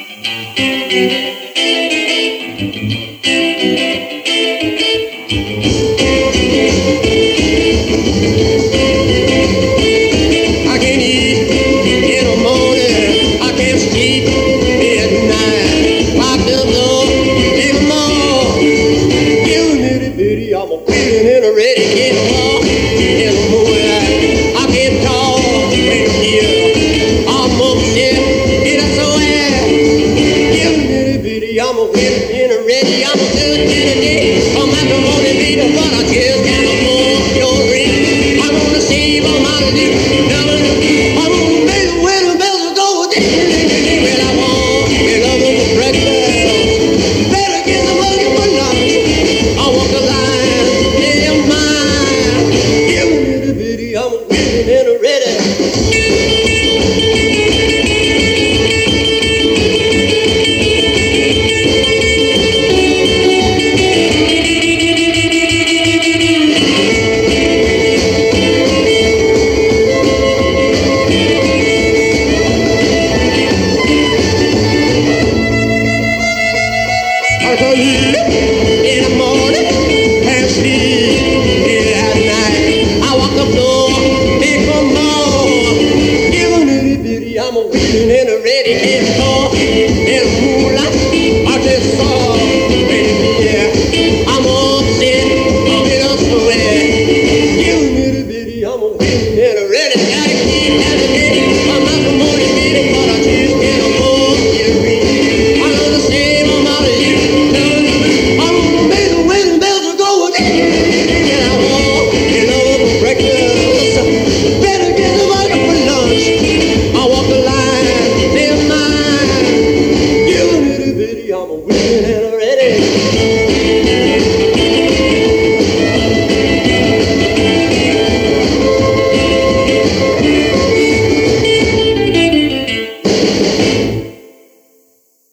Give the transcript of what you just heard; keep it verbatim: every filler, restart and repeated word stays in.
I'm a winner in a ready, I'm a good in a day. I'm at the morning, baby, but I just can't afford your ring. I'm gonna save all my lips.